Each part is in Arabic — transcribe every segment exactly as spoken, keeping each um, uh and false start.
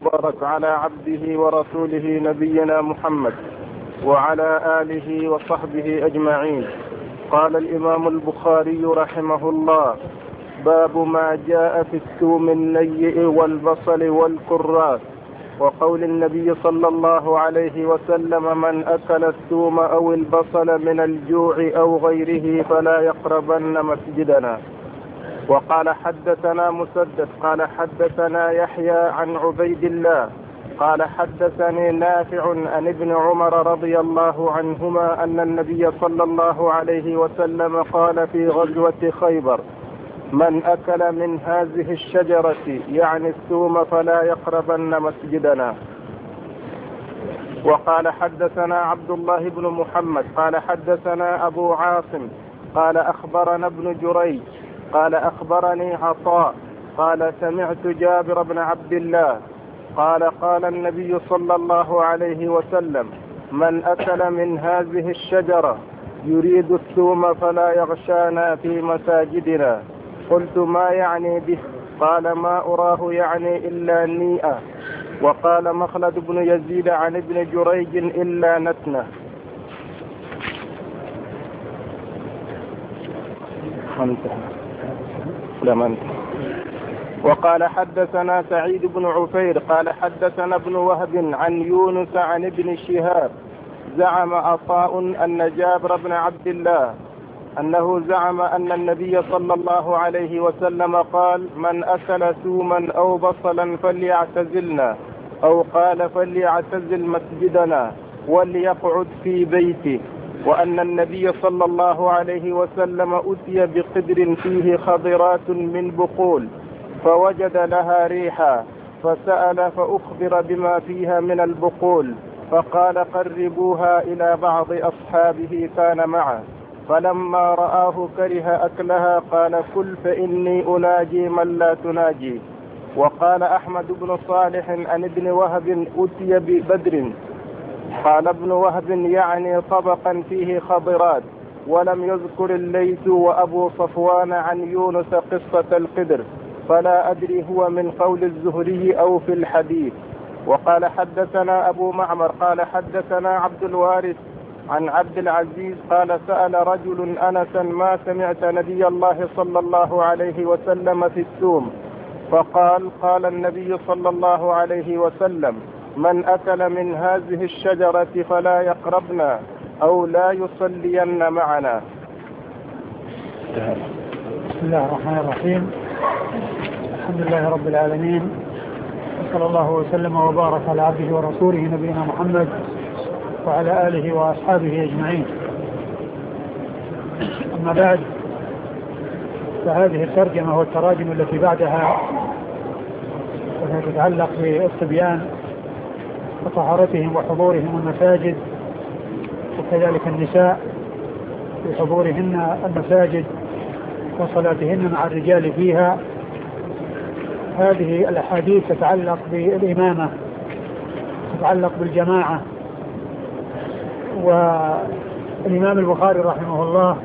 وبارك على عبده ورسوله نبينا محمد وعلى آله وصحبه أجمعين. قال الإمام البخاري رحمه الله: باب ما جاء في الثوم النيء والبصل والكراث، وقول النبي صلى الله عليه وسلم: من أكل الثوم أو البصل من الجوع أو غيره فلا يقربن مسجدنا. وقال حدثنا مسدد قال حدثنا يحيى عن عبيد الله قال حدثني نافع عن ابن عمر رضي الله عنهما أن النبي صلى الله عليه وسلم قال في غزوة خيبر: من أكل من هذه الشجرة يعني الثوم فلا يقربن مسجدنا. وقال حدثنا عبد الله بن محمد قال حدثنا أبو عاصم قال أخبرنا ابن جريج قال أخبرني عطاء قال سمعت جابر بن عبد الله قال قال النبي صلى الله عليه وسلم: من أكل من هذه الشجرة يريد الثوم فلا يغشانا في مساجدنا. قلت: ما يعني به؟ قال: ما أراه يعني إلا نيئة. وقال مخلد بن يزيد عن ابن جريج: إلا نتنة. وقال حدثنا سعيد بن عفير قال حدثنا ابن وهب عن يونس عن ابن شهاب زعم عطاء أن جابر بن عبد الله أنه زعم أن النبي صلى الله عليه وسلم قال: من أكل ثوما أو بصلا فليعتزلنا، أو قال: فليعتزل مسجدنا وليقعد في بيته. وأن النبي صلى الله عليه وسلم أتي بقدر فيه خضرات من بقول فوجد لها ريحا فسأل فأخبر بما فيها من البقول فقال: قربوها إلى بعض أصحابه كان معه، فلما رآه كره أكلها قال: كل فإني أناجي من لا تناجي. وقال أحمد بن صالح عن ابن وهب أتي ببدر. قال ابن وهب يعني طبقا فيه خضرات، ولم يذكر الليث وأبو صفوان عن يونس قصة القدر، فلا أدري هو من قول الزهري أو في الحديث. وقال حدثنا أبو معمر قال حدثنا عبد الوارث عن عبد العزيز قال: سأل رجل أنسا: ما سمعت نبي الله صلى الله عليه وسلم في الثوم؟ فقال: قال النبي صلى الله عليه وسلم: من أكل من هذه الشجرة فلا يقربنا أو لا يصلين معنا. بسم الله الرحمن الرحيم. الحمد لله رب العالمين، وصلى الله وسلم وبارك على عبده ورسوله نبينا محمد وعلى آله وأصحابه أجمعين. أما بعد، فهذه الترجمة والتراجم التي بعدها وهي تتعلق بالصبيان وطهارتهم وحضورهم المساجد، وكذلك النساء بحضورهن المساجد وصلاتهن مع الرجال فيها. هذه الأحاديث تتعلق بالإمامة، تتعلق بالجماعة. والإمام البخاري رحمه الله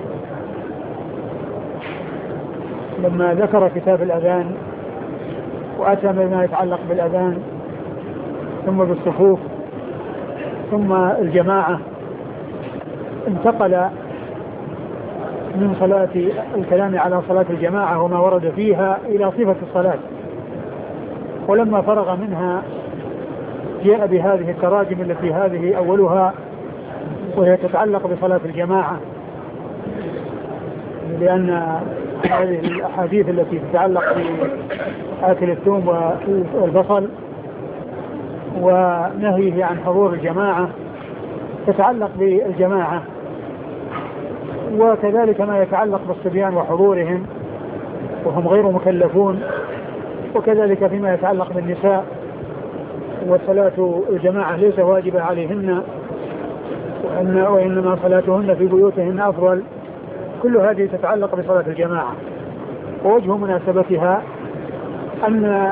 لما ذكر كتاب الأذان وأتى بما يتعلق بالأذان ثم بالصفوف ثم الجماعة، انتقل من صلاة الكلام على صلاة الجماعة وما ورد فيها إلى صفة الصلاة. ولما فرغ منها جاء بهذه التراجم التي هذه أولها وهي تتعلق بصلاة الجماعة، لأن هذه الأحاديث التي تتعلق بآكل الثوم والبصل ونهيه عن حضور الجماعة تتعلق بالجماعة، وكذلك ما يتعلق بالصبيان وحضورهم وهم غير مكلفون، وكذلك فيما يتعلق بالنساء وصلاة الجماعة ليس واجبة عليهن وإن وإنما صلاتهن في بيوتهن أفضل. كل هذه تتعلق بصلاة الجماعة. ووجه مناسبتها أن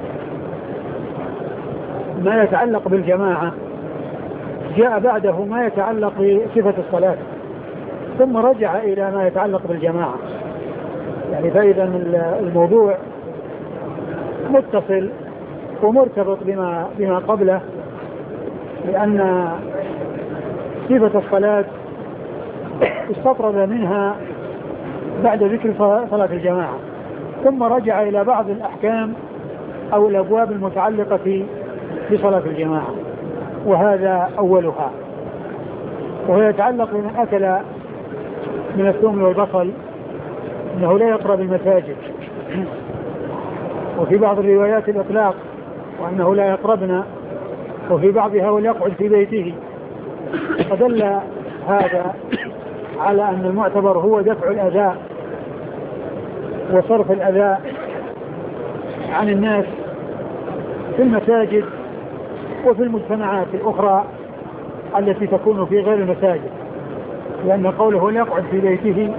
ما يتعلق بالجماعة جاء بعده ما يتعلق بصفة الصلاة ثم رجع إلى ما يتعلق بالجماعة، يعني فإذا الموضوع متصل ومرتبط بما, بما قبله، لأن صفة الصلاة استطرد منها بعد ذكر صلاة الجماعة، ثم رجع إلى بعض الأحكام أو الأبواب المتعلقة بصلاة الجماعة، وهذا أولها، وهو يتعلق بمن أكل من الثوم والبصل أنه لا يقرب المساجد، وفي بعض الروايات الإطلاق وأنه لا يقربنا، وفي بعضها وليقعد في بيته. فدل هذا على أن المعتبر هو دفع الأذى وصرف الأذى عن الناس في المساجد وفي المجتمعات الأخرى التي تكون في غير المساجد، لأن قوله ليقعد في بيته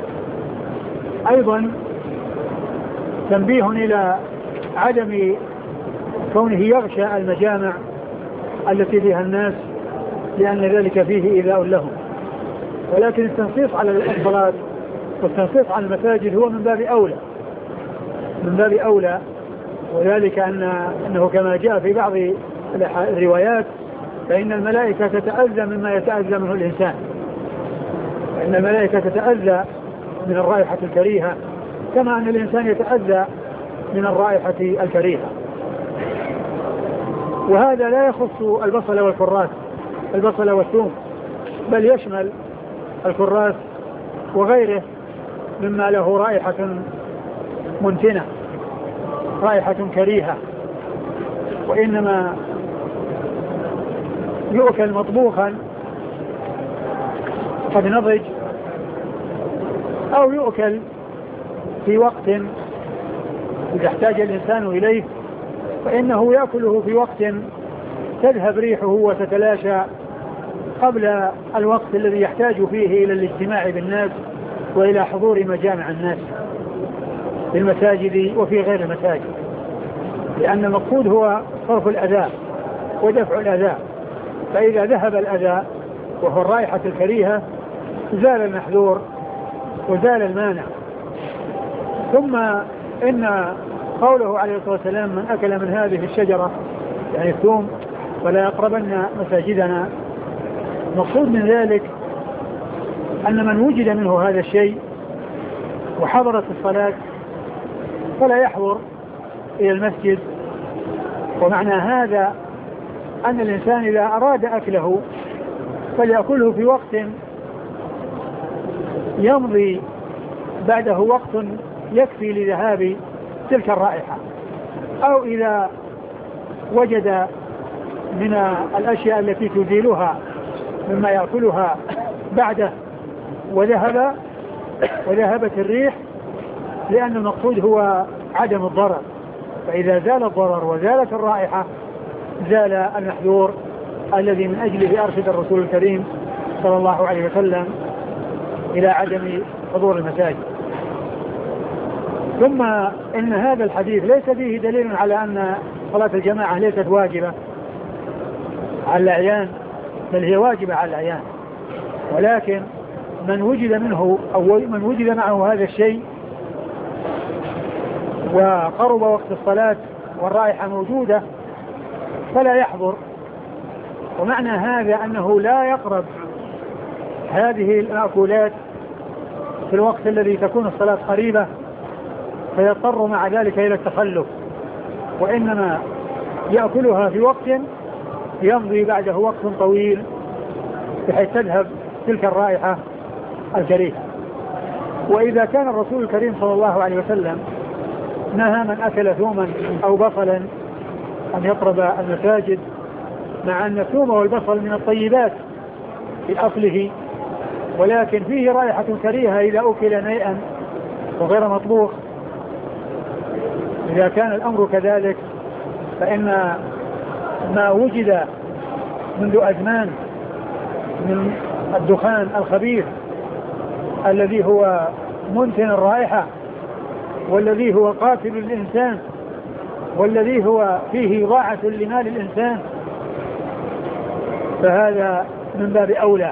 أيضا تنبيه إلى عدم كونه يغشى المجامع التي فيها الناس، لأن ذلك فيه إيذاء لهم. ولكن التنصيص على الصلاة والتنصيص على المساجد هو من باب أولى من باب أولى وذلك أن أنه كما جاء في بعض الروايات فإن الملائكة تتأذى مما يتأذى منه الإنسان، فإن الملائكة تتأذى من الرائحة الكريهة كما أن الإنسان يتأذى من الرائحة الكريهة. وهذا لا يخص البصل والكراث البصل والثوم، بل يشمل الكراث وغيره مما له رائحة منتنة، رائحة كريهة، وإنما يؤكل مطبوخا قد نضج، أو يؤكل في وقت إذا احتاج الإنسان إليه، فإنه يأكله في وقت تذهب ريحه وتتلاشى قبل الوقت الذي يحتاج فيه إلى الاجتماع بالناس وإلى حضور مجامع الناس في المساجد وفي غير المساجد، لأن المقصود هو صرف الأذى ودفع الأذى. فإذا ذهب الأذى وهو الرائحة الكريهة زال المحذور وزال المانع. ثم إن قوله عليه الصلاة والسلام من أكل من هذه الشجرة يعني الثوم ولا يقربن مساجدنا، مقصود من ذلك أن من وجد منه هذا الشيء وحضرت الصلاة فلا يحضر إلى المسجد. ومعنى هذا أن الإنسان إذا أراد أكله فليأكله في وقت يمضي بعده وقت يكفي لذهاب تلك الرائحة، أو إذا وجد من الأشياء التي تزيلها مما يأكلها بعده وذهب وذهبت الريح، لأن المقصود هو عدم الضرر. فإذا زال الضرر وزالت الرائحة زال المحذور الذي من أجله أرشد الرسول الكريم صلى الله عليه وسلم إلى عدم حضور المساجد. ثم إن هذا الحديث ليس فيه دليل على أن صلاة الجماعة ليست واجبة على الأعيان، بل هي واجبة على الأعيان، ولكن من وجد منه أو من وجد معه هذا الشيء وقرب وقت الصلاة والرائحة موجودة فلا يحضر. ومعنى هذا أنه لا يقرب هذه المأكولات في الوقت الذي تكون الصلاة قريبة فيضطر مع ذلك إلى التخلف، وإنما يأكلها في وقت يمضي بعده وقت طويل بحيث تذهب تلك الرائحة الكريهة. وإذا كان الرسول الكريم صلى الله عليه وسلم نهى من أكل ثوما أو بصلا أن يقرب المساجد، مع أن الثوم والبصل من الطيبات في أصله، ولكن فيه رائحة كريهة إذا أكل نيئا وغير مطبوخ. إذا كان الأمر كذلك فإن ما وجد منذ أزمان من الدخان الخبيث الذي هو منتن الرائحة والذي هو قاتل الإنسان والذي هو فيه ضاعة لمال الإنسان، فهذا من باب أولى،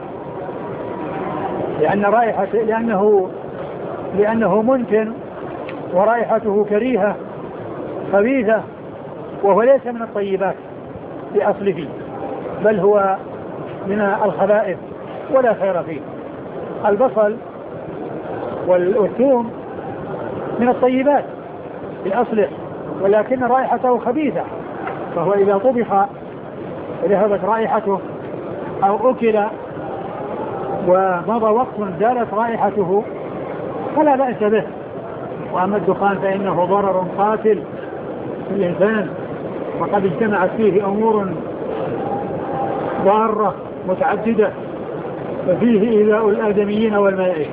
لأن رائحة لأنه لأنه منتن ورائحته كريهة خبيثة، وهو ليس من الطيبات بأصله، بل هو من الخبائث ولا خير فيه. البصل والثوم من الطيبات بأصله، ولكن رائحته خبيثة، فهو إذا طبخ ذهبت رائحته أو أكل ومضى وقت زالت رائحته فلا بأس به. وأما الدخان فإنه ضرر قاتل في الإنسان، وقد اجتمعت فيه أمور ضارة متعددة، ففيه إيذاء الآدميين والملائكة،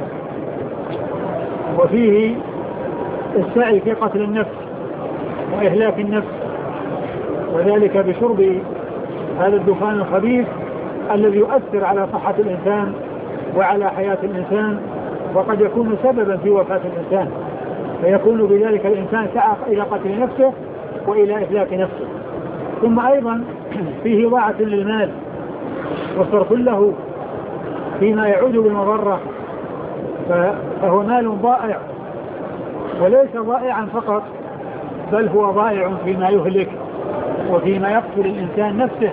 وفيه السعي في قتل النفس وإهلاك النفس، وذلك بشرب هذا الدخان الخبيث الذي يؤثر على صحة الإنسان وعلى حياة الإنسان، وقد يكون سببا في وفاة الإنسان، فيكون بذلك الإنسان سعى إلى قتل نفسه وإلى إهلاك نفسه. ثم أيضا فيه ضاعة للمال وصرف له فيما يعود بالمضرة، فهو مال ضائع، وليس ضائعا فقط بل هو ضائع فيما يهلك وفيما يقتل الإنسان نفسه.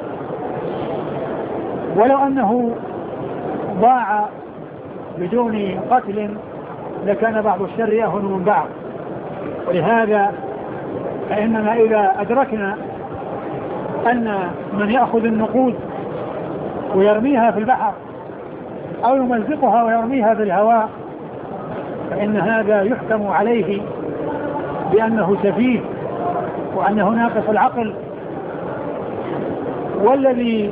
ولو أنه ضاع بدون قتل لكان بعض الشر أهون من بعض. ولهذا فإننا إذا أدركنا أن من يأخذ النقود ويرميها في البحر أو يمزقها ويرميها في الهواء فإن هذا يحكم عليه بأنه سفيه وأنه ناقص العقل. والذي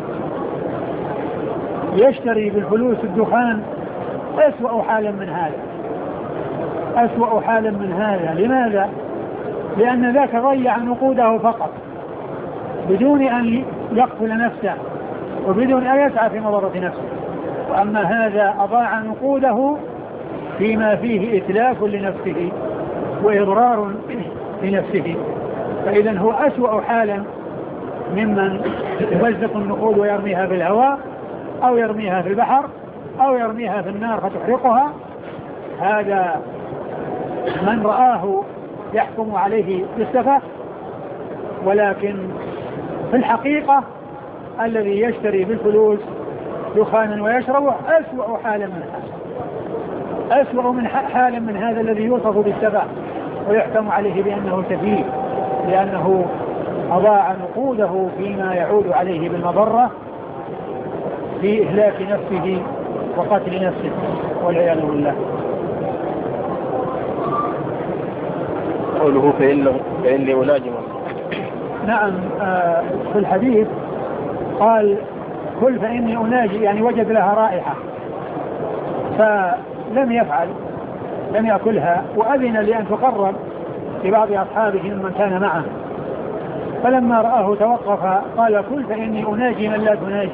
يشتري بالفلوس الدخان أسوأ حالا من هذا، أسوأ حالا من هذا. لماذا؟ لأن ذاك ضيع نقوده فقط بدون أن يقتل نفسه وبدون أن يسعى في مضرة نفسه، وأما هذا أضاع نقوده فيما فيه إتلاف لنفسه وإضرار لنفسه. فإذا هو أسوأ حالا ممن يمزق النقود ويرميها في الهواء أو يرميها في البحر أو يرميها في النار فتحرقها. هذا من رآه يحكم عليه بالسفه، ولكن في الحقيقة الذي يشتري بالفلوس دخانا ويشربه أسوأ حالا من هذا، أسوأ من حالا من هذا الذي يوصف بالسفه ويحكم عليه بأنه سفيه، لأنه أضاع نقوده فيما يعود عليه بالمضرة في إهلاك نفسه وقتل نفسه والعياذ بالله. قوله فإنه فإني أناجم. نعم، آه في الحديث قال كل فإني أناجي، يعني وجد لها رائحة فلم يفعل، لم يأكلها، وأذن لأن تقرب لبعض أصحابه ممن كان معه، فلما رآه توقف قال كل فإني أناجي من لا تناجي.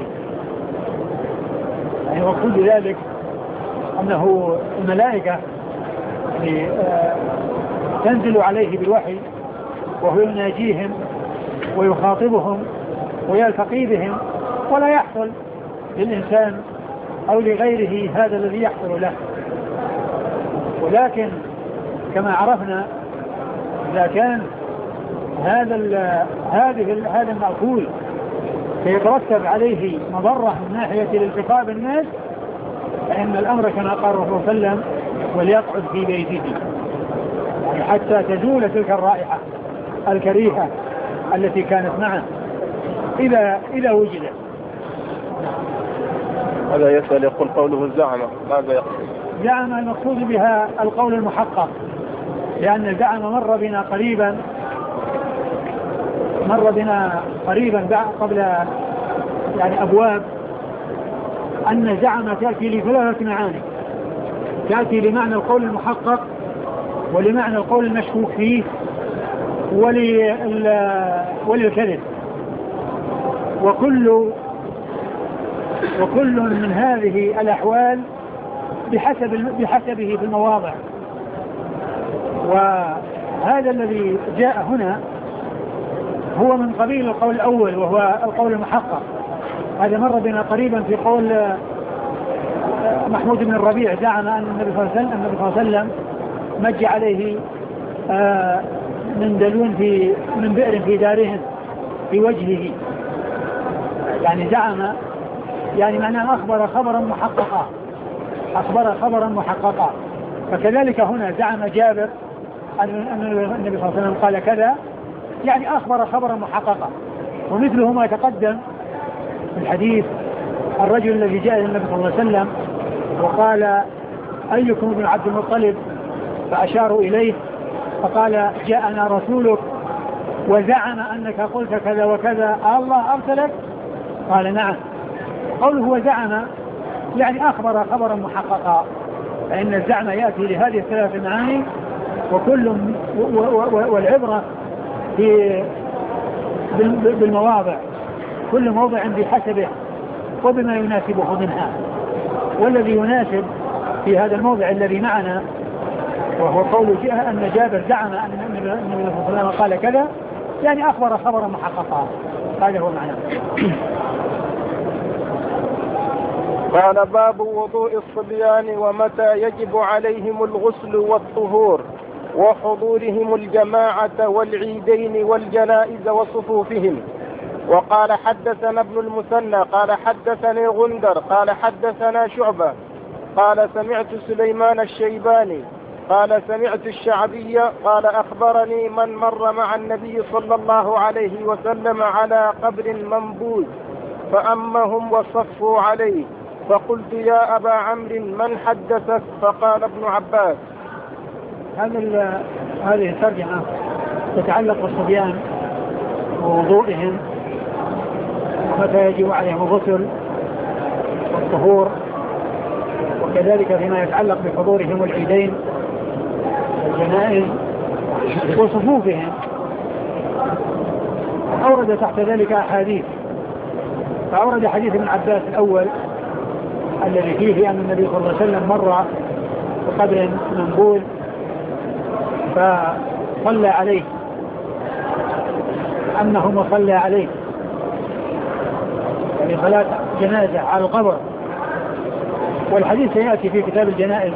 يعني وكل ذلك أنه الملائكة يعني آه تنزل عليه بالوحي وهو يناجيهم ويخاطبهم ويلتقي بهم، ولا يحصل للإنسان أو لغيره هذا الذي يحصل له. ولكن كما عرفنا إذا كان هذا هذه هذا المأكول سيترتب عليه مضرة من ناحية الالتقاء بالناس فإن الأمر كما قال الرسول صلى الله عليه وسلم وليقعد في بيته، يعني حتى تزول تلك الرائحة الكريهة التي كانت معه إذا إذا وجدت. هذا يسأل يقول قوله الزعمة ماذا يقصد؟ زعم المقصود بها القول المحقق، لأن الزعم مر بنا قريبا مر بنا قريبا قبل يعني أبواب أن الزعم تأتي لثلاثة معاني، تأتي لمعنى القول المحقق ولمعنى القول المشكوك فيه وللكذب، وكل وكل من هذه الأحوال بحسب بحسبه في المواضع. وهذا الذي جاء هنا هو من قبيل القول الأول وهو القول المحقق. هذا مر بنا قريبا في قول محمود بن الربيع زعم أن النبي صلى الله عليه وسلم مج عليه من دلون في من بئر في دارهم في وجهه، يعني زعم يعني معناه أخبر خبرا محققا، أخبر خبرا محققا. فكذلك هنا زعم جابر أن النبي صلى الله عليه وسلم قال كذا، يعني أخبر خبرا محققا. ومثله ما تقدم في الحديث الرجل الذي جاء إلى النبي صلى الله عليه وسلم وقال أيكم ابن عبد المطلب، فأشاروا إليه فقال جاءنا رسولك وزعم أنك قلت كذا وكذا، الله أرسلك؟ قال نعم. قوله وزعم يعني أخبر خبرا محققا، فإن الزعم يأتي لهذه الثلاث المعاني، وكل والعبرة في بالمواضع، كل موضع بحسبه وبما يناسبه منها. والذي يناسب في هذا الموضع الذي معنا وهو قول جاء أن جابر زعم أن النبي صلى الله عليه وسلم قال كذا، يعني أخبر خبرا محققا. هذا هو معناه. قال باب وضوء الصبيان ومتى يجب عليهم الغسل والطهور وحضورهم الجماعة والعيدين والجنائز وصفوفهم. وقال حدثنا ابن المثنى قال حدثني غندر قال حدثنا شعبة قال سمعت سليمان الشيباني قال سمعت الشعبي قال أخبرني من مر مع النبي صلى الله عليه وسلم على قبر منبوذ فأمهم وصفوا عليه، فقلت يا أبا عمرو من حدثك؟ فقال ابن عباس. هذا هذه الترجمة تتعلق بالصبيان ووضوئهم ومتى يجب عليهم الغسل والطهور، وكذلك فيما يتعلق بحضورهم العيدين والجنائز وصفوفهم. أورد تحت ذلك أحاديث، فأورد حديث ابن عباس الأول الذي فيه أن النبي صلى الله عليه وسلم مر بقبر منبوذ فصلى عليه، أنه صلى عليه يعني صلاة جنازة على القبر. والحديث سيأتي في كتاب الجنائز.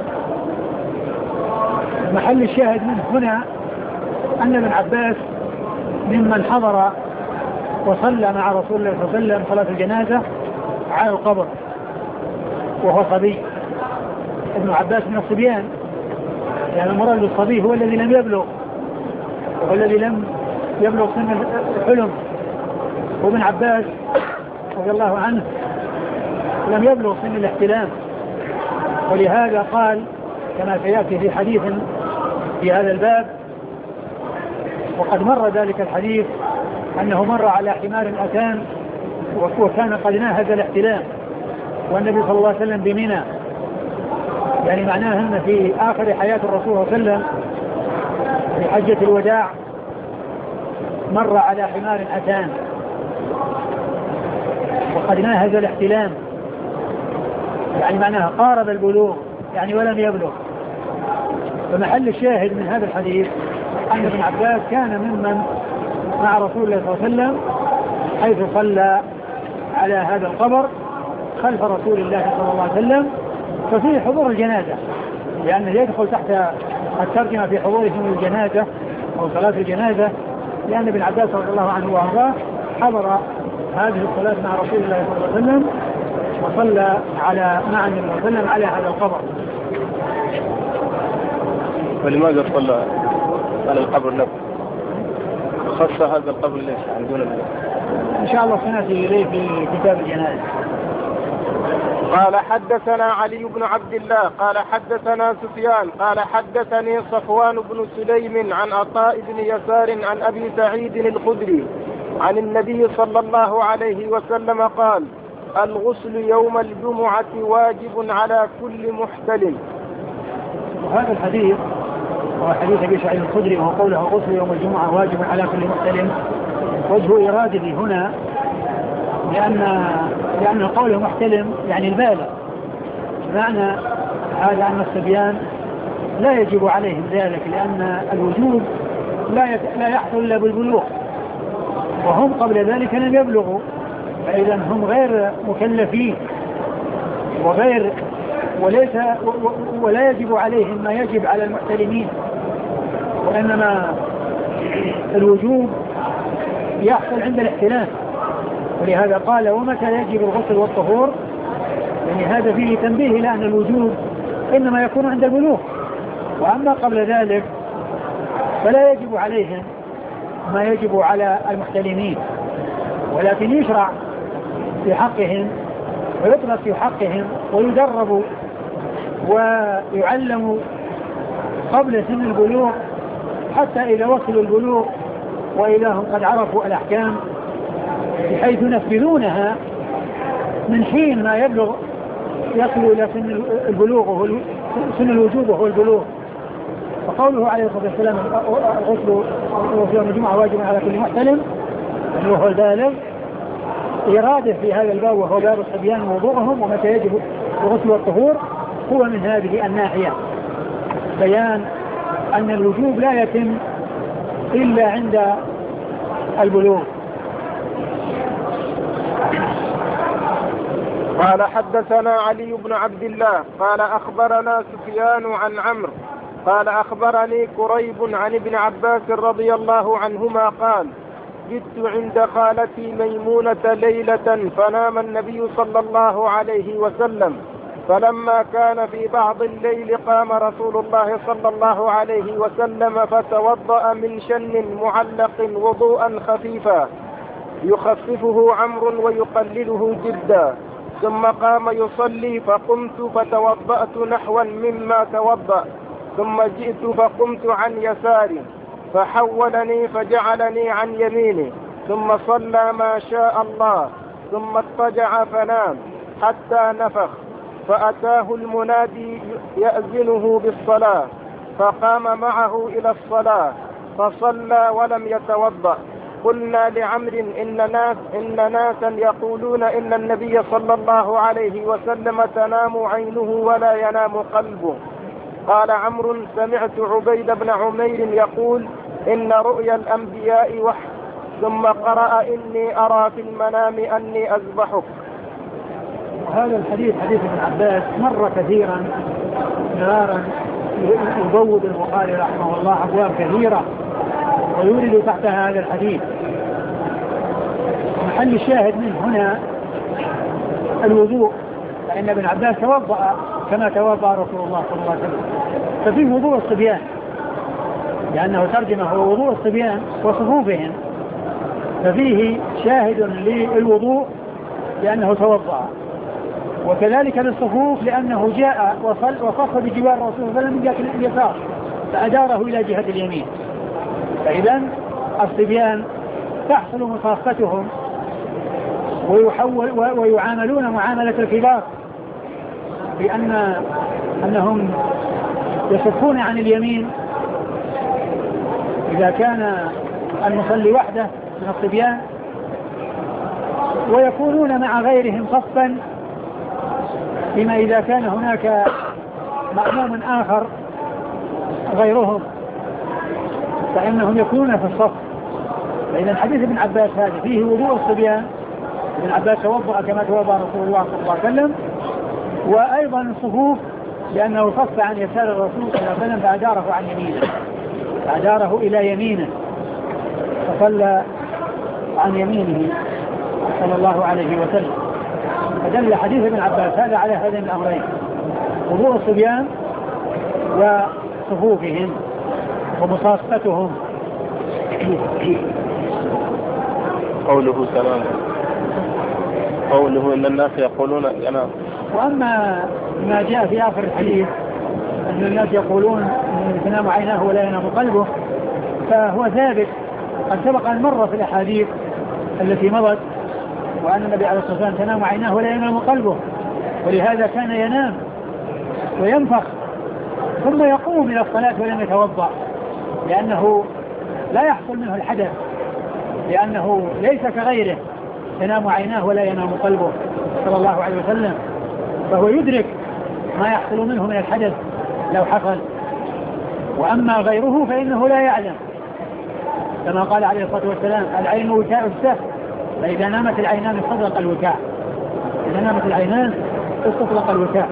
محل الشاهد منه هنا أن ابن عباس ممن حضر وصلى مع رسول الله صلى الله عليه وسلم صلاة الجنازة على القبر وهو صبي. ابن عباس من الصبيان، يعني المراد بالصبي هو الذي لم يبلغ، هو الذي لم يبلغ سن الحلم. وابن عباس رضي الله عنه لم يبلغ سن الاحتلام، ولهذا قال كما سيأتي في حديث في هذا الباب، وقد مر ذلك الحديث أنه مر على حمار أتان وكان قد ناهز الاحتلام والنبي صلى الله عليه وسلم بمنى، يعني معناه أن في آخر حياة الرسول صلى الله عليه وسلم في حجة الوداع مر على حمار أتان وقد ناهز الاحتلام، يعني معناها قارب البلوغ يعني ولم يبلغ. فمحل الشاهد من هذا الحديث أن ابن عباس كان ممن مع رسول الله صلى الله عليه وسلم حيث صلى على هذا القبر خلف رسول الله صلى الله عليه وسلم، ففيه حضور الجنازة، لأنه يدخل تحت الترجمة في حضورهم الجنازة أو صلاة الجنازة، لأن ابن عباس رضي الله عنه وارضاه حضر هذه الصلاة مع رسول الله صلى الله عليه وسلم وصلى على مع النبي صلى الله عليه وسلم على هذا القبر. ولماذا صلى على القبر نفسه؟ خص هذا القبر ليش عن دون الله؟ إن شاء الله سنأتي إليه في كتاب الجنائز. قال حدثنا علي بن عبد الله قال حدثنا سفيان قال حدثني صفوان بن سليم عن عطاء بن يسار عن أبي سعيد الخدري عن النبي صلى الله عليه وسلم قال: الغسل يوم الجمعة واجب على كل محتلم. وهذا الحديث هو حديث أبي سعيد الخدري وهو قوله غسل يوم الجمعة واجب على كل محتلم. وجه إرادته هنا لأن لأن قوله محتلم يعني البالغ، معنى هذا أن الصبيان لا يجب عليهم ذلك، لأن الوجوب لا لا يحصل إلا بالبلوغ، وهم قبل ذلك لم يبلغوا، فإذا هم غير مكلفين وغير وليس ولا يجب عليهم ما يجب على المحتلمين، وإنما الوجوب يحصل عند الاحتلام. ولهذا قال ومتى يجب الغسل والطهور، يعني هذا فيه تنبيه إلى أن الوجوب إنما يكون عند البلوغ، وأما قبل ذلك فلا يجب عليهم ما يجب على المحتلمين، ولكن يشرع في حقهم ويطلق في حقهم ويدربوا ويعلموا قبل سن البلوغ، حتى إذا وصلوا البلوغ وإذا هم قد عرفوا الأحكام بحيث ينفذونها من حين ما يبلغ يصل إلى سن البلوغ وهو سن الوجوب وهو البلوغ. فقوله عليه الصلاة والسلام غسل يوم الجمعة واجب على كل محتلم وهو البالغ، إرادة في هذا الباب وهو باب الصبيان ووضوءهم ومتى يجب الغسل والطهور هو من هذه الناحية، بيان أن الوجوب لا يتم إلا عند البلوغ. قال حدثنا علي بن عبد الله قال أخبرنا سفيان عن عمرو قال أخبرني كريب عن ابن عباس رضي الله عنهما قال جئت عند خالتي ميمونة ليلة فنام النبي صلى الله عليه وسلم، فلما كان في بعض الليل قام رسول الله صلى الله عليه وسلم فتوضأ من شن معلق وضوءا خفيفا يخففه عمرو ويقلله جدا، ثم قام يصلي فقمت فتوضأت نحوا مما توضأ، ثم جئت فقمت عن يساري فحولني فجعلني عن يمينه، ثم صلى ما شاء الله، ثم اضطجع فنام حتى نفخ، فأتاه المنادي يأذنه بالصلاة فقام معه إلى الصلاة فصلى ولم يتوضأ. قلنا لعمرو إن ناس إن ناسا يقولون إن النبي صلى الله عليه وسلم تنام عينه ولا ينام قلبه. قال عمرو سمعت عبيد بن عمير يقول إن رؤيا الأنبياء وحي، ثم قرأ إني أرى في المنام أني أذبحك. وهذا الحديث حديث ابن عباس مر كثيرا مرارا يبوب البخاري رحمه الله أبواب كثيرة ويورد تحت هذا الحديث. محل الشاهد منه هنا الوضوء، فإن ابن عباس توضأ كما توضأ رسول الله صلى الله عليه وسلم، ففيه وضوء الصبيان لأنه ترجمه هو وضوء الصبيان وصفوفهم، ففيه شاهد للوضوء لأنه توضأ، وكذلك للصفوف لأنه جاء وصل وصف بجوار الرسول صلى الله عليه وسلم من جهة اليسار فأداره إلى جهة اليمين. فإذا الصبيان تحصل مصافتهم ويحول ويعاملون معاملة الكبار بأن أنهم يصفون عن اليمين إذا كان المصلي وحده من الصبيان، ويكونون مع غيرهم صفا بما إذا كان هناك مأموم آخر غيرهم فإنهم يكونون في الصف. فإذا حديث ابن عباس هذا فيه وضوء الصبيان، ابن عباس توضأ كما توضأ رسول الله صلى الله عليه وسلم، وأيضا الصفوف لأنه صف عن يسار الرسول صلى الله عليه وسلم فأداره عن يمينه فأداره إلى يمينه فصلى عن يمينه صلى الله عليه وسلم. فدل حديث ابن عباس هذا على هذين الأمرين، وضوء الصبيان وصفوفهم ومصافتهم. قوله تمام قوله إن الناس يقولون ينام. وأما ما جاء في آخر الحديث أن الناس يقولون تنام عيناه ولا ينام قلبه فهو ثابت، قد سبق أن مر في الأحاديث التي مضت وأن النبي عليه الصلاة والسلام تنام عيناه ولا ينام قلبه، ولهذا كان ينام وينفخ ثم يقوم إلى الصلاة ولم يتوضأ لأنه لا يحصل منه الحدث، لأنه ليس كغيره تنام عيناه ولا ينام قلبه صلى الله عليه وسلم، فهو يدرك ما يحصل منه من الحدث لو حصل، وأما غيره فإنه لا يعلم، كما قال عليه الصلاة والسلام العين وكاء السهم، فإذا نامت العينان استطلق الوكاء، إذا نامت العينان استطلق الوكاء.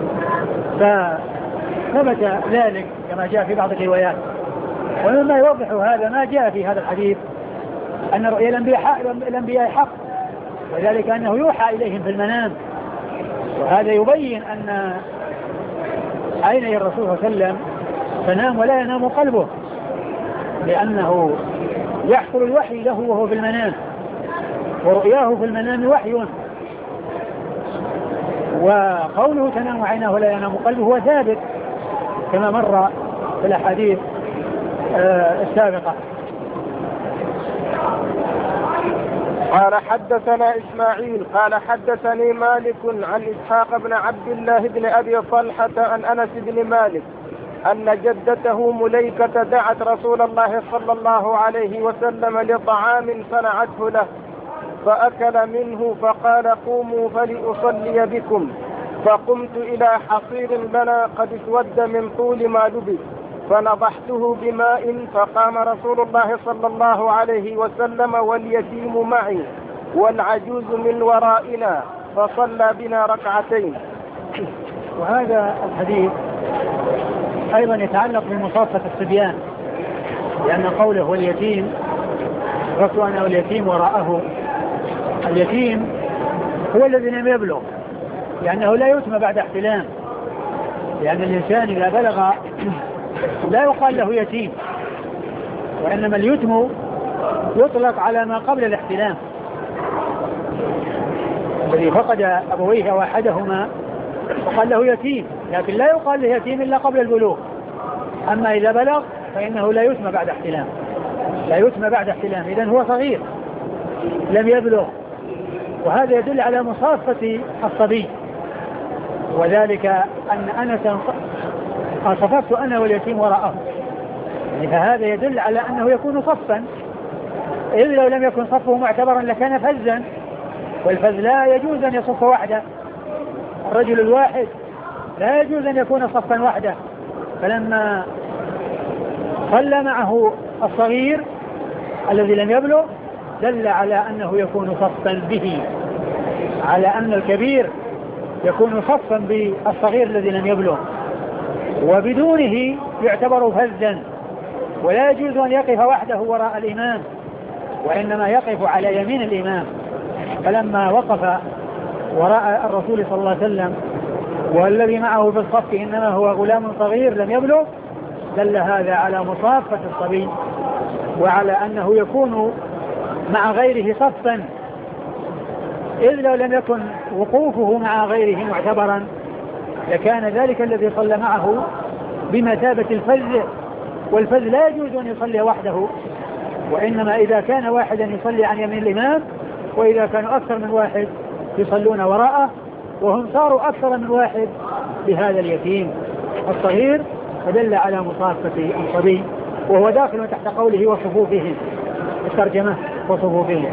فثبت ذلك كما جاء في بعض الروايات. ومما يوضح هذا ما جاء في هذا الحديث أن رؤيا الأنبياء حق، وذلك أنه يوحى إليهم في المنام. وهذا يبين أن عيني الرسول صلى الله عليه وسلم تنام ولا ينام قلبه، لأنه يحصل الوحي له وهو في المنام، ورؤياه في المنام وحي. وقوله تنام عيناه ولا ينام قلبه هو ثابت كما مر في الأحاديث السابقة. قال حدثنا إسماعيل قال حدثني مالك عن إسحاق بن عبد الله بن أبي طلحة عن أنس بن مالك أن جدته مليكة دعت رسول الله صلى الله عليه وسلم لطعام صنعته له فأكل منه فقال قوموا فلأصلي بكم، فقمت إلى حصير لنا قد اسود من طول ما لبث فنضحته بماء، فقام رسول الله صلى الله عليه وسلم واليتيم معي والعجوز من ورائنا فصلى بنا ركعتين. وهذا الحديث أيضا يتعلق بمصافة الصبيان، لأن قوله واليتيم رسول أنه اليتيم وراءه، اليتيم هو الذي لم يبلغ، لأنه لا يتم بعد احتلام، لأن الإنسان إذا بلغ لا يقال له يتيم، وإنما اليتم يطلق على ما قبل الاحتلام، الذي فقد أبويه واحدهما وقال له يتيم، لكن لا يقال له يتيم إلا قبل البلوغ. أما إذا بلغ فإنه لا يتم بعد احتلام، لا يتم بعد احتلام، إذن هو صغير لم يبلغ. وهذا يدل على مصافة الصبي، وذلك أن أنا صففت أنا واليتيم وراءه، فهذا يدل على أنه يكون صفا، إذ لو لم يكن صفه معتبرا لكان فزا، والفز لا يجوز أن يصف وحده، الرجل الواحد لا يجوز أن يكون صفا وحده. فلما صلى معه الصغير الذي لم يبلغ دل على أنه يكون صفا به، على أن الكبير يكون صفا بالصغير الذي لم يبلغ، وبدونه يعتبر فزا، ولا يجوز أن يقف وحده وراء الإمام، وإنما يقف على يمين الإمام. فلما وقف وراء الرسول صلى الله عليه وسلم والذي معه في الصف إنما هو غلام صغير لم يبلغ، دل هذا على مصافة الصبي، وعلى أنه يكون مع غيره صفا، إذ لو لم يكن وقوفه مع غيره معتبرا لكان ذلك الذي صلى معه بمثابة الفز، والفز لا يجوز أن يصلي وحده، وإنما إذا كان واحدا يصلي عن يمين الإمام، وإذا كانوا أكثر من واحد يصلون وراءه، وهم صاروا أكثر من واحد بهذا اليتيم الصغير، فدل على مصافة الصبي، وهو داخل تحت قوله وصفوفهم، الترجمة وصفوفهم.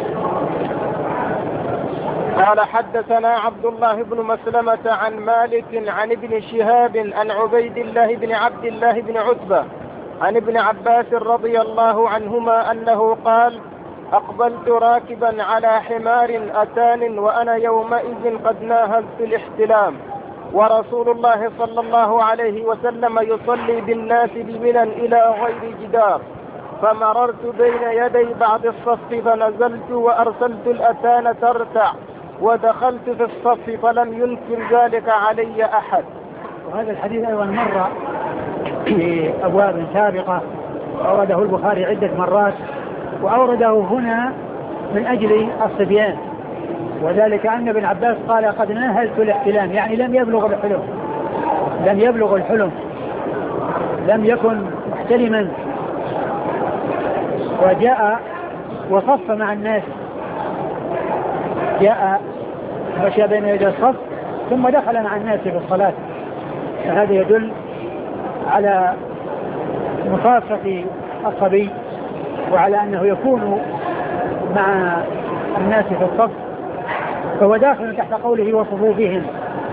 قال حدثنا عبد الله بن مسلمة عن مالك عن ابن شهاب عن عبيد الله بن عبد الله بن عتبة عن ابن عباس رضي الله عنهما أنه قال أقبلت راكبا على حمار أتان وأنا يومئذ قد ناهزت الاحتلام، ورسول الله صلى الله عليه وسلم يصلي بالناس بمنى إلى غير جدار، فمررت بين يدي بعض الصف فنزلت وأرسلت الأتان ترتع ودخلت في الصف فلم ينكر ذلك علي أحد. وهذا الحديث أيضا مر في أبواب سابقة، أورده البخاري عدة مرات، وأورده هنا من أجل الصبيان، وذلك أن ابن عباس قال قد ناهزت الاحتلام، يعني لم يبلغ الحلم، لم يبلغ الحلم، لم يكن محتلما، وجاء وصف مع الناس، جاء مشى بين يدي الصف ثم دخل مع الناس في الصلاة، فهذا يدل على مصافة الصبي، وعلى أنه يكون مع الناس في الصف، فهو داخل تحت قوله وصفوفهم.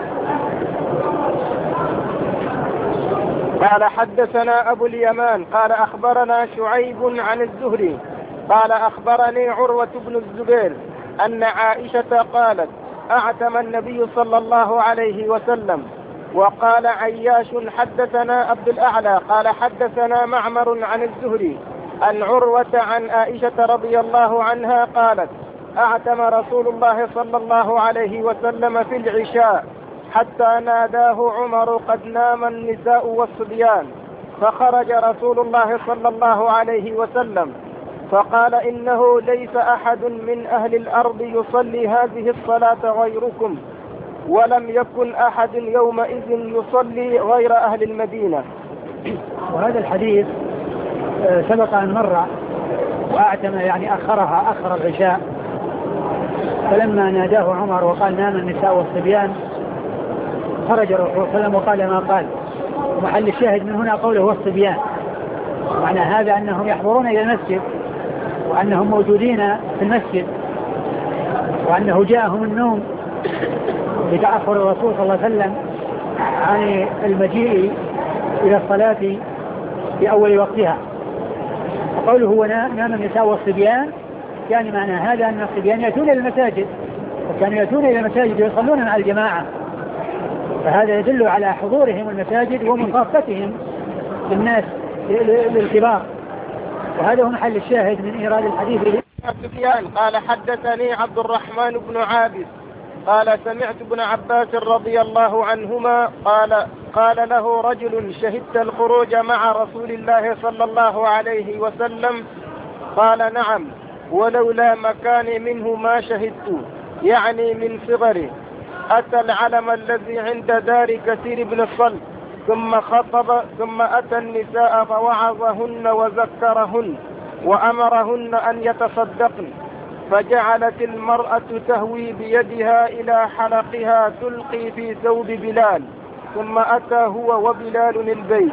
قال حدثنا أبو اليمان قال أخبرنا شعيب عن الزهري قال أخبرني عروة بن الزبير أن عائشة قالت أعتم النبي صلى الله عليه وسلم. وقال عياش حدثنا عبد الأعلى قال حدثنا معمر عن الزهري عن عروة عن عائشة رضي الله عنها قالت أعتم رسول الله صلى الله عليه وسلم في العشاء حتى ناداه عمر قد نام النساء والصبيان، فخرج رسول الله صلى الله عليه وسلم فقال إنه ليس أحد من أهل الأرض يصلي هذه الصلاة غيركم، ولم يكن أحد يومئذ يصلي غير أهل المدينة. وهذا الحديث سبق أن مر، وأعتم يعني أخرها أخر العشاء، فلما ناداه عمر وقال نام النساء والصبيان خرج الرسول صلى الله عليه وسلم وقال ما قال. ومحل الشاهد من هنا قوله والصبيان، معنى هذا أنهم يحضرون إلى المسجد وأنهم موجودين في المسجد، وأنه جاءهم النوم بتأخر الرسول صلى الله عليه وسلم عن المجيء إلى الصلاة في أول وقتها. وقوله هو نام النساء والصبيان يعني معنى هذا أن الصبيان يأتون إلى المساجد، وكانوا يأتون إلى المساجد ويصلون مع الجماعة، فهذا يدل على حضورهم المساجد ومخافتهم الناس للكبار. وهذا هو محل الشاهد من إيراد الحديث. سفيان قال حدثني عبد الرحمن بن عابس قال سمعت ابن عباس رضي الله عنهما قال قال له رجل شهدت الخروج مع رسول الله صلى الله عليه وسلم؟ قال نعم، ولولا مكاني منه ما شهدت، يعني من صغري. أتى العلم الذي عند دار كثير بن الصلب ثم خطب ثم أتى النساء فوعظهن وذكرهن وأمرهن أن يتصدقن، فجعلت المرأة تهوي بيدها إلى حلقها تلقي في ثوب بلال، ثم أتى هو وبلال البيت.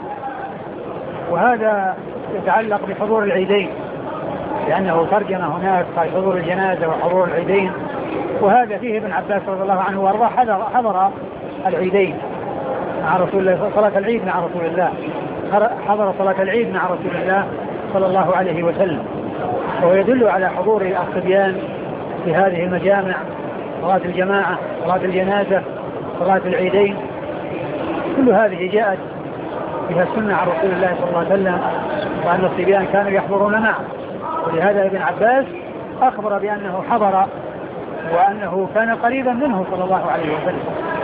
وهذا يتعلق بحضور العيدين، لأنه ترجم هناك قال حضور الجنازة وحضور العيدين، وهذا فيه ابن عباس رضي الله عنه وارضاه حضر, حضر العيدين مع رسول الله، صلاة العيد مع رسول الله، حضر صلاة العيد مع رسول الله صلى الله عليه وسلم. وهو يدل على حضور الصبيان في هذه المجامع، صلاة الجماعة، صلاة الجنازة، صلاة العيدين، كل هذه جاءت بها السنة عن رسول الله صلى الله عليه وسلم، وأن الصبيان كانوا يحضرون معه. ولهذا ابن عباس أخبر بأنه حضر وأنه كان قريبا منه صلى الله عليه وسلم.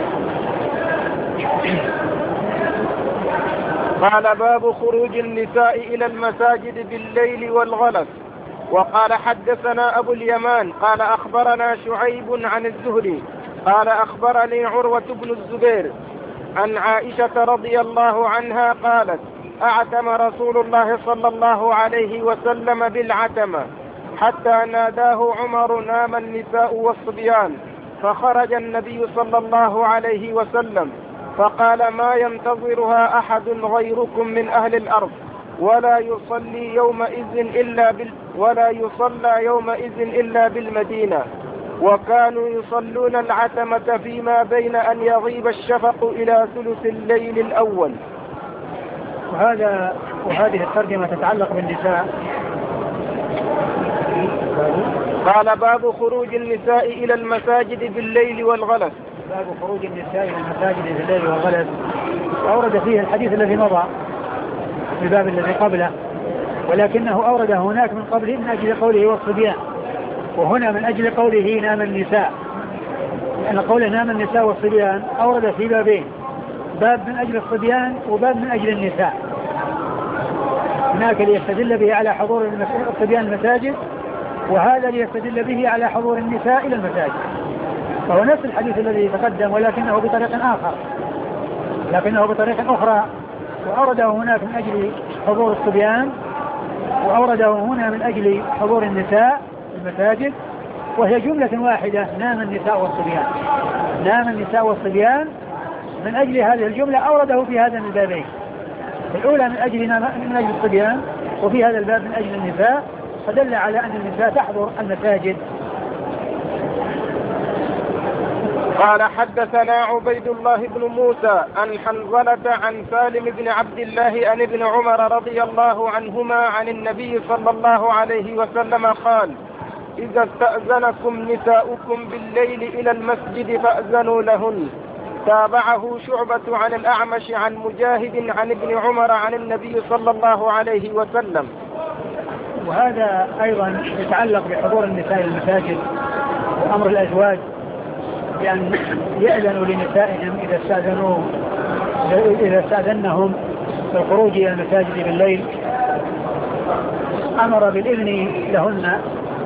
قال باب خروج النساء إلى المساجد بالليل والغلس. وقال حدثنا أبو اليمان قال أخبرنا شعيب عن الزهري قال أخبرني عروة بن الزبير عن عائشة رضي الله عنها قالت أعتم رسول الله صلى الله عليه وسلم بالعتمة حتى ناداه عمر نام النساء والصبيان، فخرج النبي صلى الله عليه وسلم فقال ما ينتظرها أحد غيركم من أهل الأرض، ولا يصلي يومئذ إلا بال ولا يصلى يومئذ إلا بالمدينة، وكانوا يصلون العتمة فيما بين أن يغيب الشفق إلى ثلث الليل الأول. وهذا وهذه الترجمة تتعلق بالنساء. قال باب خروج النساء إلى المساجد بالليل والغلس. باب خروج النساء إلى المساجد بالليل والغلس، أورد فيه الحديث الذي مضى في الباب الذي قبله، ولكنه أورد هناك من قبله من أجل قوله والصبيان، وهنا من أجل قوله نام النساء، لأن قوله نام النساء والصبيان أورد في بابين، باب من أجل الصبيان وباب من أجل النساء. هناك ليستدل به على حضور الصبيان المساجد، وهذا ليستدل به على حضور النساء إلى المساجد، فهو نفس الحديث الذي تقدم ولكنه بطريق آخر لكنه بطريق أخرى، وأورده هناك من أجل حضور الصبيان، وأورده هنا من أجل حضور النساء المساجد، وهي جملة واحدة نام النساء والصبيان. نام النساء والصبيان من أجل هذه الجملة أورده في هذا البابين، الأولى من أجل من أجل الصبيان، وفي هذا الباب من أجل النساء، فدل على أن النساء تحضر المساجد. قال حدثنا عبيد الله بن موسى عن حنظلة عن سالم بن عبد الله عن ابن عمر رضي الله عنهما عن النبي صلى الله عليه وسلم قال إذا استأذنكم نساؤكم بالليل إلى المسجد فأذنوا لهن. تابعه شعبة عن الأعمش عن مجاهد عن ابن عمر عن النبي صلى الله عليه وسلم. وهذا أيضا يتعلق بحضور النساء المساجد وأمر الأزواج بأن يأذنوا لنسائهم إذا استأذنوا إذا استأذنهم في الخروج إلى المساجد بالليل، أمر بالإذن لهن.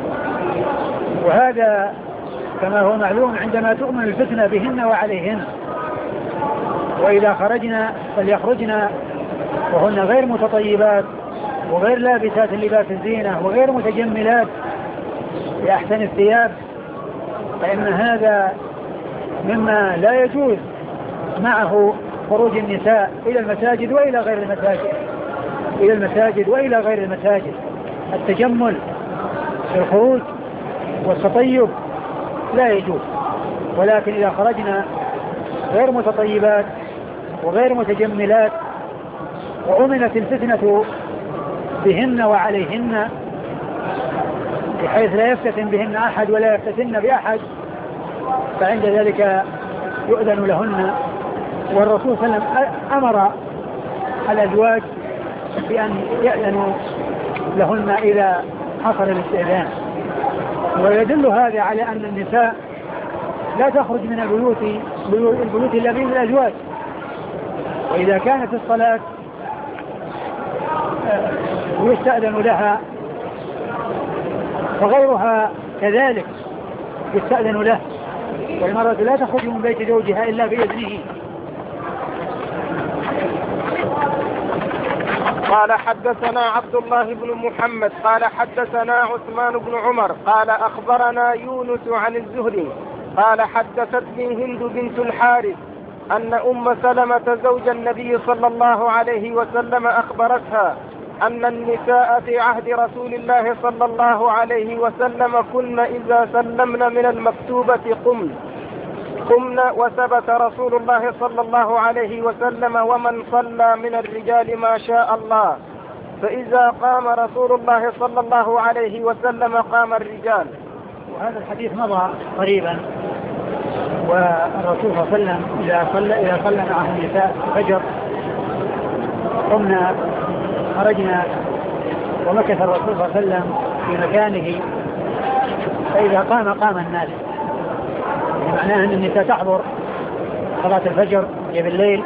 وهذا كما هو معلوم عندما تؤمن الفتنة بهن وعليهن، وإذا خرجنا فليخرجنا وهن غير متطيبات وغير لابسات لباس الزينة وغير متجملات بأحسن الثياب، فإن هذا مما لا يجوز معه خروج النساء إلى المساجد وإلى غير المساجد إلى المساجد وإلى غير المساجد. التجمل في الخروج والتطيب لا يجوز، ولكن إذا خرجنا غير متطيبات وغير متجملات وأمنت الفتنة بهن وعليهن بحيث لا يفتتن بهن أحد ولا يفتتن بأحد، فعند ذلك يؤذن لهن. والرسول صلى الله عليه وسلم أمر الأزواج بأن يأذنوا لهن إذا حصل الاستئذان. ويدل هذا على أن النساء لا تخرج من البيوت البيوت إلا بإذن الأزواج، وإذا كانت الصلاة يستأذن لها فغيرها كذلك يستأذن له، والمرأة لا تخرج من بيت زوجها إلا بإذنه. قال حدثنا عبد الله بن محمد قال حدثنا عثمان بن عمر قال أخبرنا يونس عن الزهري قال حدثتني هند بنت الحارث أن أم سلمة زوج النبي صلى الله عليه وسلم أخبرتها أن النساء في عهد رسول الله صلى الله عليه وسلم كن إذا سلمن من المكتوبة قمن قمن وثبت رسول الله صلى الله عليه وسلم ومن صلى من الرجال ما شاء الله، فإذا قام رسول الله صلى الله عليه وسلم قام الرجال. وهذا الحديث مضى قريبا. والرسول صلى الله عليه وسلم إذا صلى إذا صلى معه النساء الفجر قمنا خرجنا ومكث الرسول صلى الله عليه وسلم في مكانه، فإذا قام قام الناس. معناه أن النساء تحضر صلاة الفجر بالليل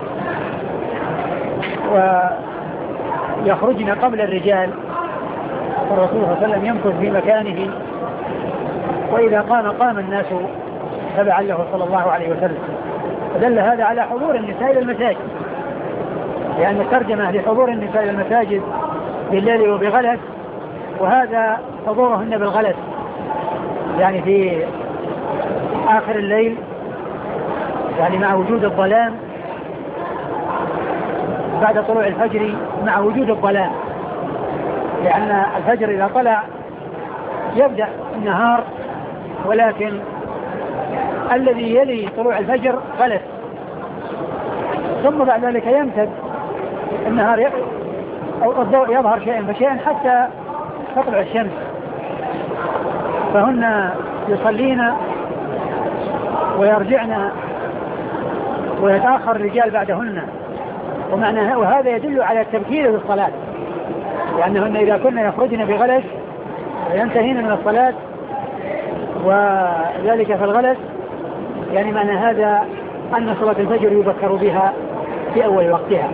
ويخرجن قبل الرجال، والرسول صلى الله عليه وسلم يمكث في مكانه، وإذا قام قام الناس تبعا له صلى الله عليه وسلم. فدل هذا على حضور النساء إلى المساجد، لأن الترجمة لحضور النساء إلى المساجد بالليل وبغلس، وهذا حضورهن بالغلس يعني في آخر الليل، يعني مع وجود الظلام بعد طلوع الفجر مع وجود الظلام، لأن الفجر إذا طلع يبدأ النهار، ولكن الذي يلي طلوع الفجر غلس، ثم بعد ذلك يمتد النهار أو الضوء يظهر شيئا فشيئا حتى تطلع الشمس. فهن يصلين ويرجعن ويتأخر الرجال بعدهن، ومعنى وهذا يدل على التبكير للصلاة، لأنهن إذا كن يخرجن بغلس وينتهين من الصلاة وذلك في الغلس، يعني معنى هذا أن صلاة الفجر يبكر بها في أول وقتها.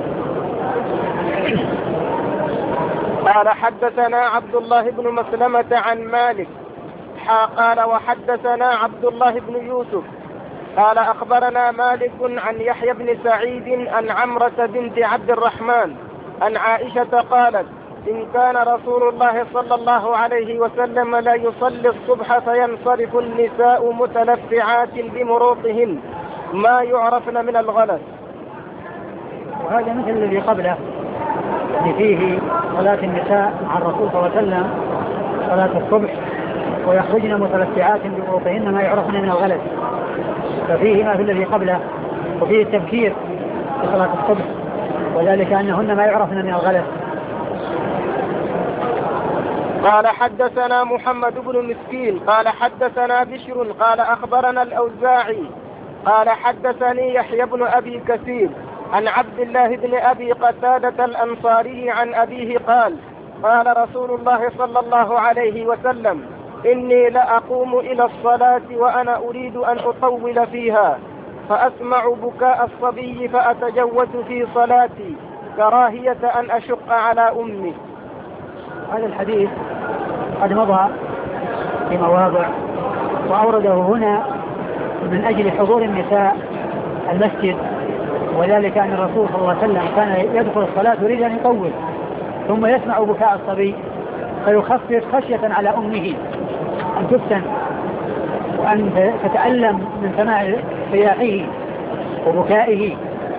قال حدثنا عبد الله بن مسلمة عن مالك قال وحدثنا عبد الله بن يوسف قال أخبرنا مالك عن يحيى بن سعيد عن عمرة بنت عبد الرحمن عن عائشة قالت إن كان رسول الله صلى الله عليه وسلم لا يصلي الصبح فينصرف النساء متلفعات بمروطهن ما يعرفن من الغلس. وهذا مثل الذي قبله اللي فيه صلاة النساء مع الرسول صلى الله عليه وسلم صلاة الصبح ويخرجن متلفعات بمروطهن ما يعرفن من الغلس، ففيه ما في الذي قبله، وفيه التبكير في صلاة الصبح، وذلك أنهن ما يعرفن من الغلس. قال حدثنا محمد بن مسكين قال حدثنا بشر قال أخبرنا الأوزاعي قال حدثني يحيى بن أبي كثير عن عبد الله بن أبي قتادة الأنصاري عن أبيه قال قال رسول الله صلى الله عليه وسلم: إني لأقوم إلى الصلاة وأنا أريد أن أطول فيها فأسمع بكاء الصبي فأتجوز في صلاتي كراهية أن أشق على أمي. هذا الحديث قد مضى في مواضع وأورده هنا من أجل حضور النساء المسجد، وذلك أن الرسول صلى الله عليه وسلم كان يدخل الصلاة يريد أن يطول ثم يسمع بكاء الصبي فيخفف خشية على أمه أن تفتن وأن تتألم من سماع صياحه وبكائه،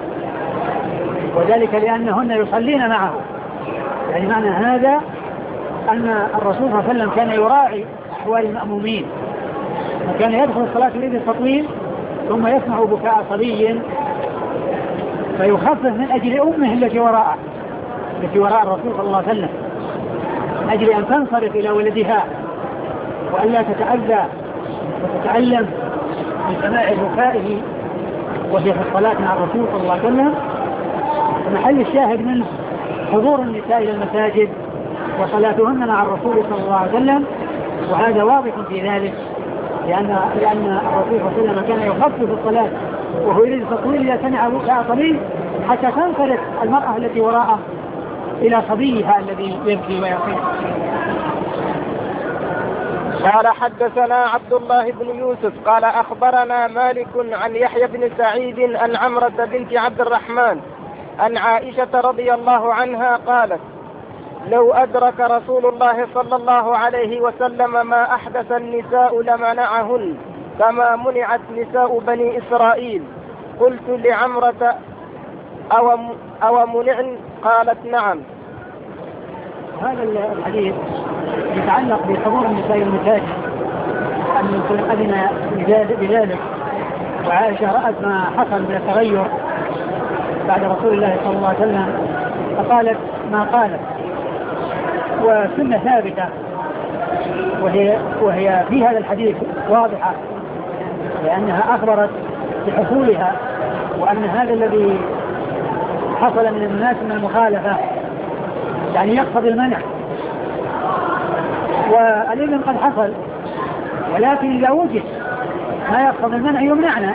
وذلك لأنهن يصلين معه. يعني معنى هذا أن الرسول صلى الله عليه وسلم كان يراعي أحوال المأمومين، فكان يدخل الصلاة يريد التطويل ثم يسمع بكاء صبي فيخفف من أجل أمه التي وراءه التي وراء الرسول صلى الله عليه وسلم، من أجل أن تنصرف إلى ولدها وألا تتأذى وتتألم من سماع بكائه وهي في الصلاة مع الرسول صلى الله عليه وسلم. محل الشاهد منه حضور النساء إلى المساجد وصلاتهن مع الرسول صلى الله عليه وسلم، وهذا واضح في ذلك لأن لأن الرسول صلى الله عليه وسلم كان يخفف الصلاة وهو يريد التطويل إذا سمع بكاء صبي حتى تنصرف المرأة التي وراءه إلى صبيها الذي يبكي ويقيم. قال: حدثنا عبد الله بن يوسف قال أخبرنا مالك عن يحيى بن سعيد عن عمرة بنت عبد الرحمن عن عائشة رضي الله عنها قالت: لو أدرك رسول الله صلى الله عليه وسلم ما أحدث النساء لمنعهن كما منعت نساء بني إسرائيل. قلت لعمرة: أو, أو منعن؟ قالت: نعم. هذا الحديث يتعلق بحضور النساء المساجد، أن أذن بذلك، وعائشة رأت ما حصل من التغير بعد رسول الله صلى الله عليه وسلم فقالت ما قالت، وسنة ثابتة وهي, وهي في هذا الحديث واضحة لأنها أخبرت بحصولها، وأن هذا الذي حصل من الناس من المخالفة يعني يقتضي المنع، والإذن قد حصل، ولكن إذا وجد ما يقتضي المنع يمنعنا.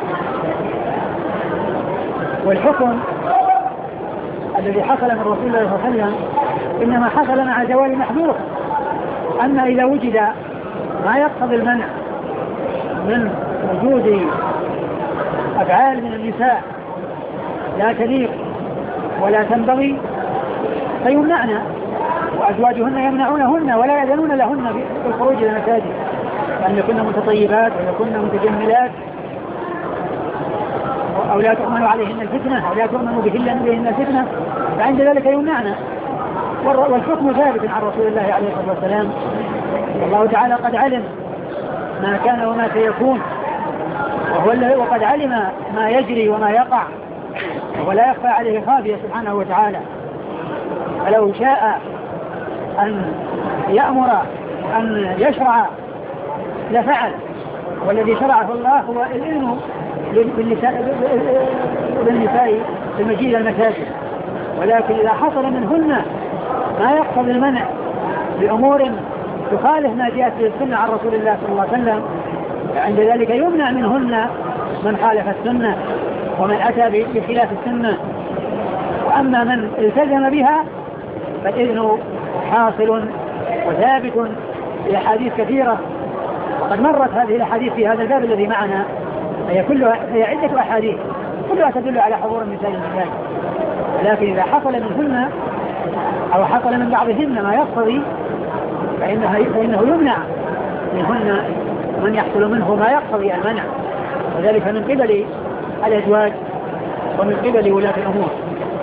والحكم الذي حصل من رسول الله صلى الله عليه وسلم إنما حصل مع زوال المحظور، أما إذا وجد ما يقتضي المنع من وجود أفعال من النساء لا تليق ولا تنبغي فيمنعنا، وأزواجهن يمنعونهن ولا يأذنون لهن بالخروج إلى المساجد، لأن يكن متطيبات ويكن متجملات أو لا تؤمن عليهن الفتنة أو لا تؤمن بهن بهن الفتنة، فعند ذلك يمنعنا. والحكم ثابت عن رسول الله عليه الصلاة والسلام، والله تعالى قد علم ما كان وما سيكون، وهو الذي وقد علم ما يجري وما يقع، ولا يخفى عليه خافية سبحانه وتعالى. فلو شاء أن يأمر أن يشرع لفعل، والذي شرعه الله هو الإذن بالنساء في المجيء المساجد، ولكن إذا حصل منهن ما يقتضي المنع بأمور تخالف ما جاءت في السنة عن رسول الله صلى الله عليه وسلم، عند ذلك يمنع منهن من خالف السنة ومن أتى بخلاف السنة. وأما من التزم بها فالإذن حاصل وثابت في أحاديث كثيرة، وقد مرت هذه الأحاديث في هذا الباب الذي معنا، هي كلها هي عدة أحاديث كلها تدل على حضور النساء المساجد، ولكن إذا حصل منهن أو حصل من بعضهن ما يقتضي فإنه يمنع منهن من يحصل منه ما يقتضي المنع، وذلك من قبل الأزواج ومن قبل ولاة الأمور.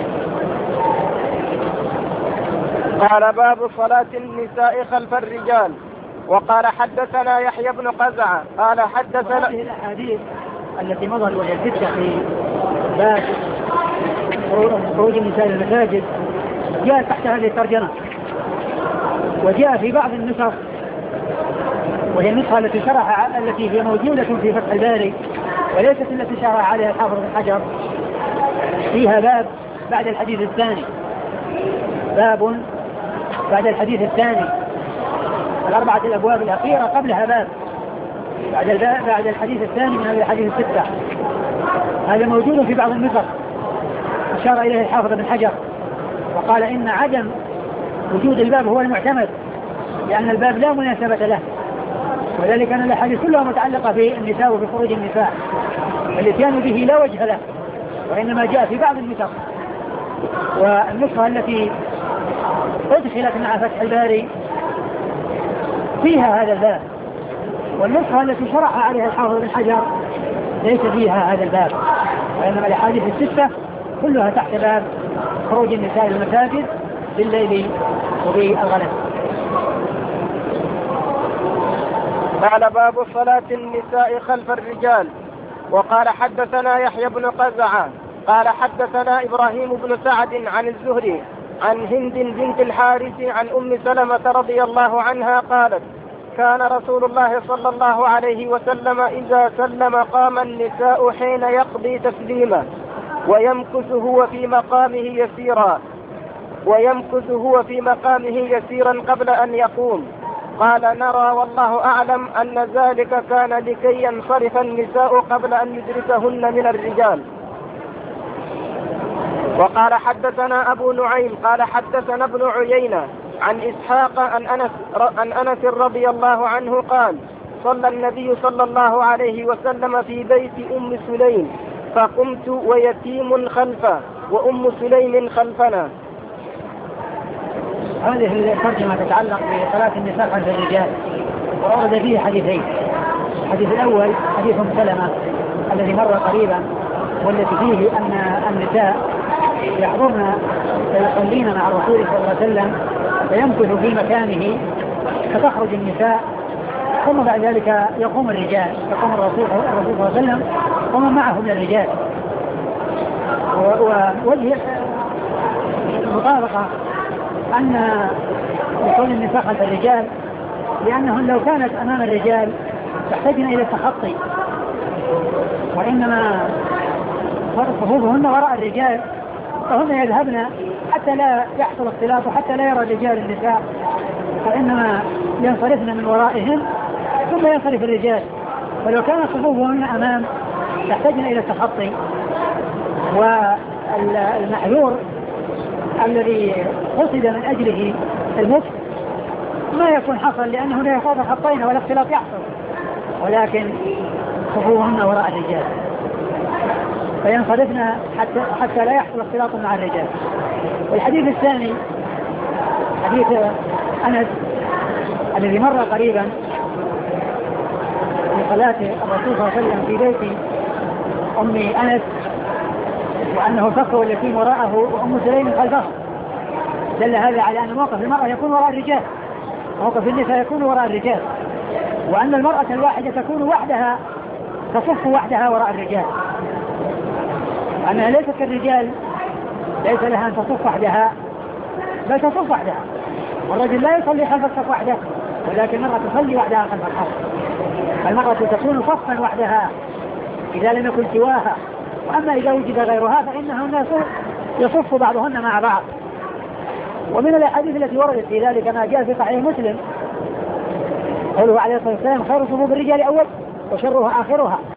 قال: باب صلاة النساء خلف الرجال. وقال: حدثنا يحيى بن قزعة قال حدثنا. هذه الأحاديث التي مضت وهي الستة في باب خروج النساء المساجد جاءت تحت هذه الترجمة، وجاء في بعض النسخ وهي النسخة التي شرح التي هي موجودة في فتح الباري وليست التي شرح عليها الحافظ بن حجر، فيها باب بعد الحديث الثاني، باب بعد الحديث الثاني. الأربعة الأبواب الأخيرة قبلها باب بعد الباب بعد الحديث الثاني من هذه الحديث الستة. هذا موجود في بعض النسخ أشار إليه الحافظ بن حجر وقال إن عدم وجود الباب هو المعتمد لأن الباب لا مناسبة له، وذلك أن الأحاديث كلها متعلقة بالنساء وفي خروج النساء، والاتيان به لا وجه له، وإنما جاء في بعض النسخ. والنسخة التي أدخلت مع فتح الباري فيها هذا الباب، والنسخة التي شرح عليها الحافظ بن حجر ليس فيها هذا الباب، وإنما الأحاديث الستة كلها تحت باب خروج النساء المساجد بالليل وبالغلس. قال باب صلاة النساء خلف الرجال. وقال حدثنا يحيى بن قزعة قال حدثنا إبراهيم بن سعد عن الزهري عن هند بنت الحارث عن أم سلمة رضي الله عنها قالت كان رسول الله صلى الله عليه وسلم إذا سلم قام النساء حين يقضي تسليمه ويمكث هو في مقامه يسيرا ويمكث هو في مقامه يسيرا قبل أن يقوم. قال نرى والله أعلم أن ذلك كان لكي ينصرف النساء قبل أن يدركهن من الرجال. وقال حدثنا أبو نعيم قال حدثنا ابن عيينة عن إسحاق عن أنس, عن أنس رضي الله عنه قال صلى النبي صلى الله عليه وسلم في بيت أم سليم فقمت ويتيم خلفه وأم سليم خلفنا. هذه الترجمة تتعلق بصلاة النساء خلف الرجال، وورد فيه حديثين. الحديث الأول حديث أم سلمة الذي مر قريبا، والتي فيه أن النساء يحضرن فيصلين مع الرسول صلى الله عليه وسلم فيمكث في مكانه فتخرج النساء ثم بعد ذلك يقوم الرجال يقوم الرسول صلى الله عليه وسلم ومن معه من الرجال. ووجه المطابقة أن يكون النساء خلف الرجال لأنهن لو كانت أمام الرجال تحتاجن إلى التخطي، وإنما صفوفهن وراء الرجال فهن يذهبن حتى لا يحصل اختلاط وحتى لا يرى الرجال النساء، فإنما ينصرفن من ورائهم ثم ينصرف الرجال. ولو كانت صفوفهن أمام تحتاجن إلى التخطي. والمحذور الذي قصد من أجله المكس ما يكون حصل لأنه لا يخاف خطين ولا اختلاط يحصل، ولكن صفوفهن وراء الرجال فينصرفن حتى, حتى لا يحصل اختلاط مع الرجال. والحديث الثاني حديث أنس الذي مر قريبا في صلاة الرسول صلى الله عليه وسلم في بيت أم أنس وأنه فقه اليتيم وراءه وأم سليم خلفه، دل هذا على أن موقف المرأة يكون وراء الرجال، موقف النساء يكون وراء الرجال، وأن المرأة الواحدة تكون وحدها تصف وحدها وراء الرجال، أنها ليست كالرجال ليس لها أن تصف وحدها بل تصف وحدها، والرجل لا يصلي خلف الصف وحده ولكن المرأة تصلي وحدها خلف الصف. المرأة تكون صفا وحدها إذا لم يكن سواها، وأما إذا وجد غيرها فإنهن يصف بعضهن مع بعض. ومن الأحاديث التي وردت في ذلك ما جاء في صحيح مسلم قوله عليه الصلاة والسلام خير صفوف الرجال أول وشرها آخرها.